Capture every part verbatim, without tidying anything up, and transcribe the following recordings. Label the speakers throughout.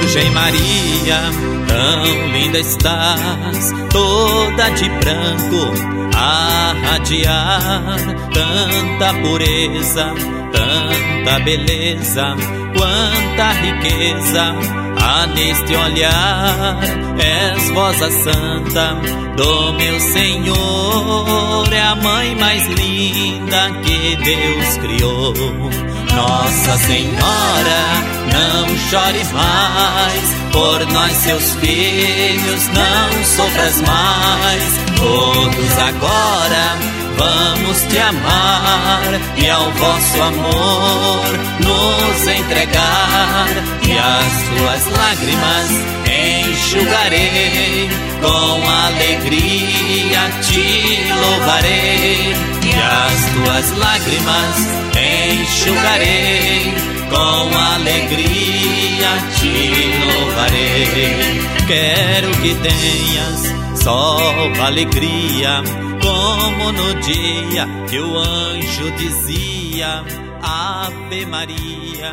Speaker 1: Virgem Maria, tão linda estás, toda de branco a radiar, tanta pureza, tanta beleza, quanta riqueza há neste olhar. És vós a santa do meu Senhor, é a mãe mais linda que Deus criou. Nossa Senhora, não chores mais, por nós seus filhos não sofras mais. Todos agora vamos te amar e ao vosso amor nos entregar, e as tuas lágrimas enxugarei, com alegria te louvarei, e as tuas lágrimas enxugarei, com alegria te louvarei. Quero que tenhas só alegria, como no dia que o anjo dizia: Ave Maria,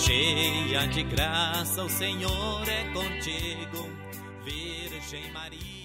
Speaker 1: cheia de graça, o Senhor é contigo. Virgem Maria.